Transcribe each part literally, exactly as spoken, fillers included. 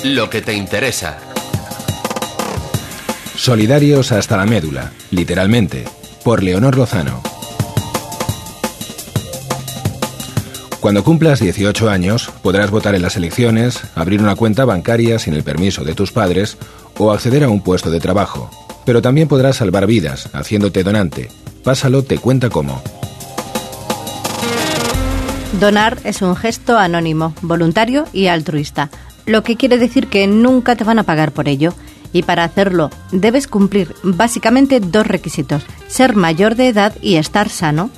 lo que te interesa. Solidarios hasta la médula, literalmente, por Leonor Lozano. Cuando cumplas dieciocho años, podrás votar en las elecciones, abrir una cuenta bancaria sin el permiso de tus padres o acceder a un puesto de trabajo. Pero también podrás salvar vidas, haciéndote donante. Pásalo te cuenta cómo. Donar es un gesto anónimo, voluntario y altruista, lo que quiere decir que nunca te van a pagar por ello. Y para hacerlo, debes cumplir básicamente dos requisitos: ser mayor de edad y estar sano.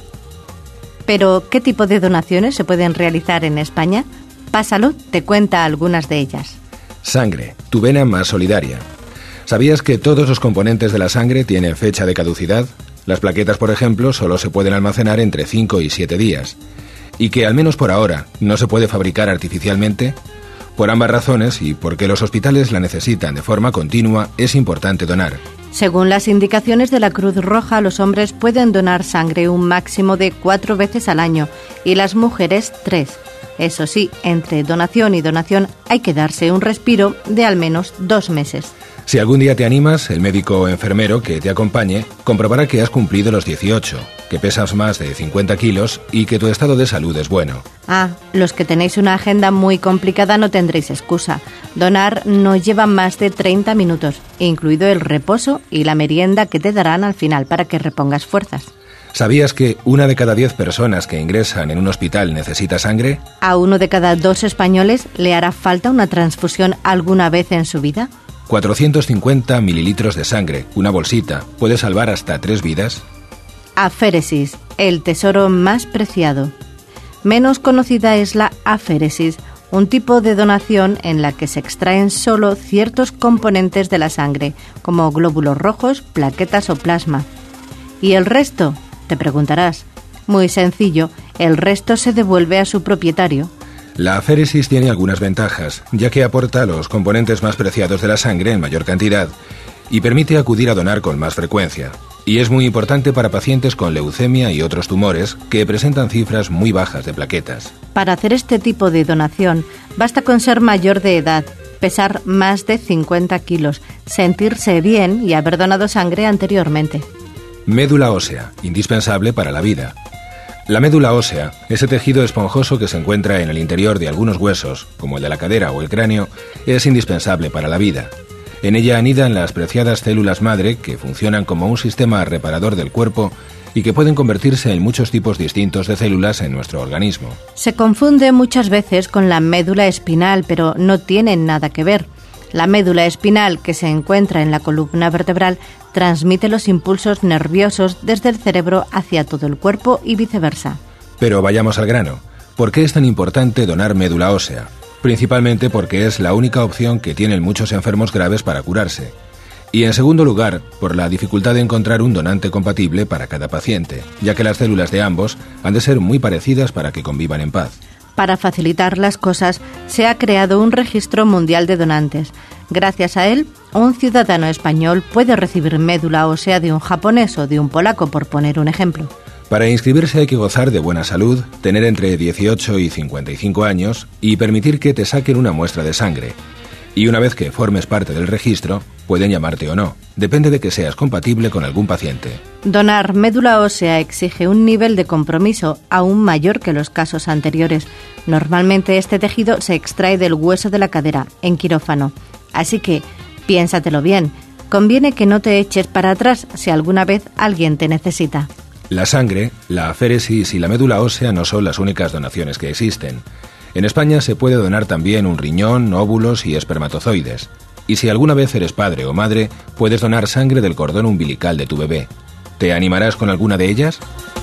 Pero, ¿qué tipo de donaciones se pueden realizar en España? Pásalo te cuenta algunas de ellas. Sangre, tu vena más solidaria. ¿Sabías que todos los componentes de la sangre tienen fecha de caducidad? Las plaquetas, por ejemplo, solo se pueden almacenar entre cinco y siete días. ¿Y que, al menos por ahora, no se puede fabricar artificialmente? Por ambas razones, y porque los hospitales la necesitan de forma continua, es importante donar. Según las indicaciones de la Cruz Roja, los hombres pueden donar sangre un máximo de cuatro veces al año y las mujeres tres. Eso sí, entre donación y donación hay que darse un respiro de al menos dos meses. Si algún día te animas, el médico o enfermero que te acompañe comprobará que has cumplido los dieciocho, que pesas más de cincuenta kilos y que tu estado de salud es bueno. Ah, los que tenéis una agenda muy complicada no tendréis excusa. Donar no lleva más de treinta minutos, incluido el reposo y la merienda que te darán al final para que repongas fuerzas. ¿Sabías que una de cada diez personas que ingresan en un hospital necesita sangre? ¿A uno de cada dos españoles le hará falta una transfusión alguna vez en su vida? cuatrocientos cincuenta mililitros de sangre, una bolsita, ¿puede salvar hasta tres vidas? Aféresis, el tesoro más preciado. Menos conocida es la aféresis, un tipo de donación en la que se extraen solo ciertos componentes de la sangre, como glóbulos rojos, plaquetas o plasma. ¿Y el resto? Te preguntarás. Muy sencillo, el resto se devuelve a su propietario. La aféresis tiene algunas ventajas, ya que aporta los componentes más preciados de la sangre en mayor cantidad y permite acudir a donar con más frecuencia. Y es muy importante para pacientes con leucemia y otros tumores que presentan cifras muy bajas de plaquetas. Para hacer este tipo de donación, basta con ser mayor de edad, pesar más de cincuenta kilos, sentirse bien y haber donado sangre anteriormente. Médula ósea, indispensable para la vida. La médula ósea, ese tejido esponjoso que se encuentra en el interior de algunos huesos, como el de la cadera o el cráneo, es indispensable para la vida. En ella anidan las preciadas células madre que funcionan como un sistema reparador del cuerpo y que pueden convertirse en muchos tipos distintos de células en nuestro organismo. Se confunde muchas veces con la médula espinal, pero no tienen nada que ver. La médula espinal, que se encuentra en la columna vertebral, transmite los impulsos nerviosos desde el cerebro hacia todo el cuerpo y viceversa. Pero vayamos al grano. ¿Por qué es tan importante donar médula ósea? Principalmente porque es la única opción que tienen muchos enfermos graves para curarse. Y en segundo lugar, por la dificultad de encontrar un donante compatible para cada paciente, ya que las células de ambos han de ser muy parecidas para que convivan en paz. Para facilitar las cosas, se ha creado un registro mundial de donantes. Gracias a él, un ciudadano español puede recibir médula ósea de un japonés o de un polaco, por poner un ejemplo. Para inscribirse hay que gozar de buena salud, tener entre dieciocho y cincuenta y cinco años y permitir que te saquen una muestra de sangre. Y una vez que formes parte del registro, pueden llamarte o no. Depende de que seas compatible con algún paciente. Donar médula ósea exige un nivel de compromiso aún mayor que los casos anteriores. Normalmente este tejido se extrae del hueso de la cadera, en quirófano. Así que, piénsatelo bien. Conviene que no te eches para atrás si alguna vez alguien te necesita. La sangre, la aféresis y la médula ósea no son las únicas donaciones que existen. En España se puede donar también un riñón, óvulos y espermatozoides. Y si alguna vez eres padre o madre, puedes donar sangre del cordón umbilical de tu bebé. ¿Te animarás con alguna de ellas?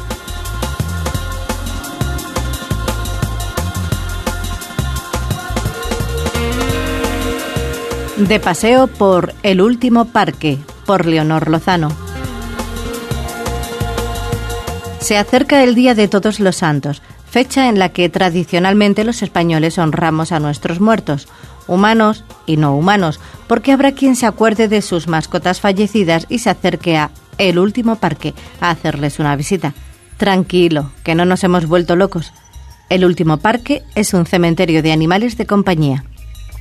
De paseo por El último parque, por Leonor Lozano. Se acerca el Día de Todos los Santos, fecha en la que tradicionalmente los españoles honramos a nuestros muertos, humanos y no humanos, porque habrá quien se acuerde de sus mascotas fallecidas y se acerque a El último parque a hacerles una visita. Tranquilo, que no nos hemos vuelto locos. El último parque es un cementerio de animales de compañía.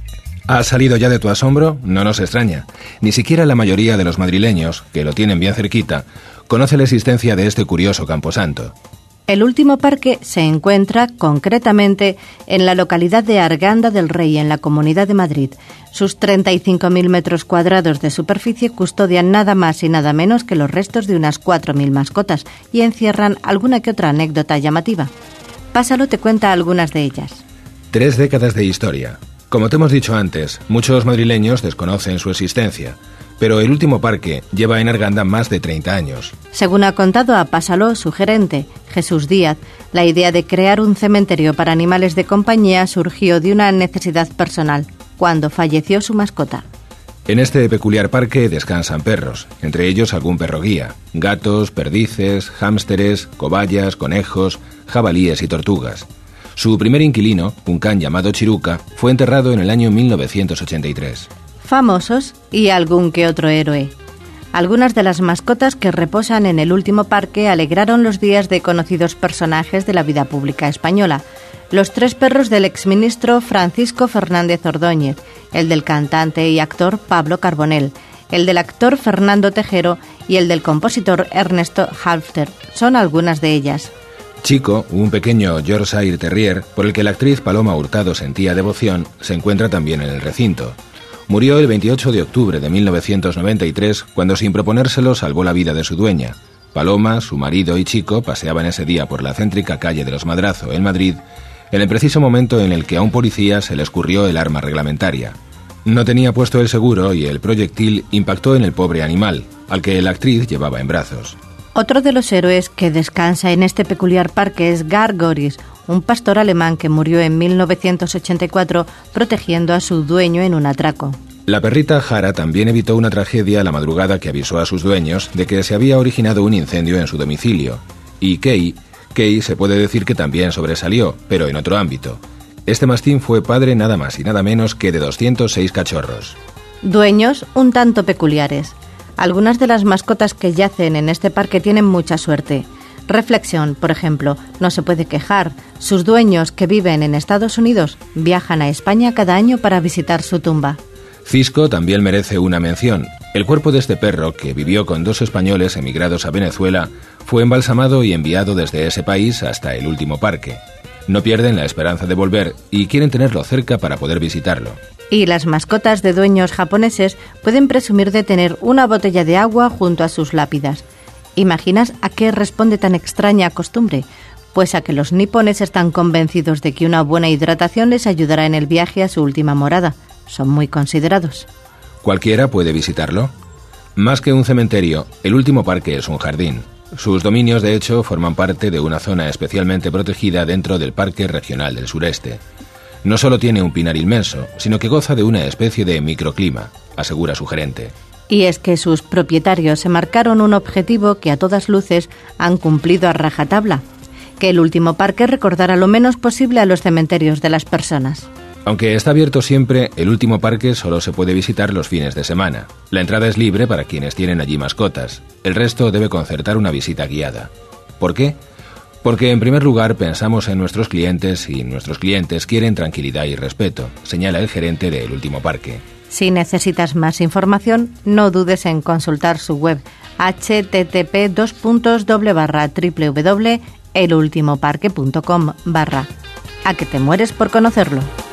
¿Has salido ya de tu asombro? No nos extraña. Ni siquiera la mayoría de los madrileños, que lo tienen bien cerquita, conoce la existencia de este curioso camposanto. El último parque se encuentra concretamente en la localidad de Arganda del Rey, en la Comunidad de Madrid. Sus treinta y cinco mil metros cuadrados de superficie custodian nada más y nada menos que los restos de unas cuatro mil mascotas y encierran alguna que otra anécdota llamativa. Pásalo te cuenta algunas de ellas. Tres décadas de historia. Como te hemos dicho antes, muchos madrileños desconocen su existencia, pero el último parque lleva en Arganda más de treinta años. Según ha contado a Pásalo su gerente, Jesús Díaz, la idea de crear un cementerio para animales de compañía surgió de una necesidad personal, cuando falleció su mascota. En este peculiar parque descansan perros, entre ellos algún perro guía, gatos, perdices, hámsteres, cobayas, conejos, jabalíes y tortugas. Su primer inquilino, un can llamado Chiruca, fue enterrado en el año mil novecientos ochenta y tres. Famosos y algún que otro héroe. Algunas de las mascotas que reposan en el último parque alegraron los días de conocidos personajes de la vida pública española. Los tres perros del exministro Francisco Fernández Ordóñez, el del cantante y actor Pablo Carbonell, el del actor Fernando Tejero y el del compositor Ernesto Halffter son algunas de ellas. Chico, un pequeño Yorkshire Terrier por el que la actriz Paloma Hurtado sentía devoción, se encuentra también en el recinto. Murió el veintiocho de octubre de mil novecientos noventa y tres, cuando sin proponérselo salvó la vida de su dueña. Paloma, su marido y Chico paseaban ese día por la céntrica calle de los Madrazo, en Madrid, en el preciso momento en el que a un policía se le escurrió el arma reglamentaria. No tenía puesto el seguro y el proyectil impactó en el pobre animal, al que la actriz llevaba en brazos. Otro de los héroes que descansa en este peculiar parque es Gar Goris, un pastor alemán que murió en mil novecientos ochenta y cuatro protegiendo a su dueño en un atraco. La perrita Jara también evitó una tragedia la madrugada que avisó a sus dueños de que se había originado un incendio en su domicilio. Y Kay, Kay se puede decir que también sobresalió, pero en otro ámbito. Este mastín fue padre nada más y nada menos que de doscientos seis cachorros. Dueños un tanto peculiares. Algunas de las mascotas que yacen en este parque tienen mucha suerte. Reflexión, por ejemplo, no se puede quejar. Sus dueños, que viven en Estados Unidos, viajan a España cada año para visitar su tumba. Cisco también merece una mención. El cuerpo de este perro, que vivió con dos españoles emigrados a Venezuela, fue embalsamado y enviado desde ese país hasta el último parque. No pierden la esperanza de volver y quieren tenerlo cerca para poder visitarlo. Y las mascotas de dueños japoneses pueden presumir de tener una botella de agua junto a sus lápidas. ¿Imaginas a qué responde tan extraña costumbre? Pues a que los nipones están convencidos de que una buena hidratación les ayudará en el viaje a su última morada. Son muy considerados. ¿Cualquiera puede visitarlo? Más que un cementerio, el último parque es un jardín. Sus dominios, de hecho, forman parte de una zona especialmente protegida dentro del Parque Regional del Sureste. No solo tiene un pinar inmenso, sino que goza de una especie de microclima, asegura su gerente. Y es que sus propietarios se marcaron un objetivo que a todas luces han cumplido a rajatabla, que el último parque recordara lo menos posible a los cementerios de las personas. Aunque está abierto siempre, el último parque solo se puede visitar los fines de semana. La entrada es libre para quienes tienen allí mascotas. El resto debe concertar una visita guiada. ¿Por qué? Porque en primer lugar pensamos en nuestros clientes y nuestros clientes quieren tranquilidad y respeto, señala el gerente del último parque. Si necesitas más información, no dudes en consultar su web h t t p dos puntos doble barra w w w punto el último parque punto com barra. ¿A que te mueres por conocerlo?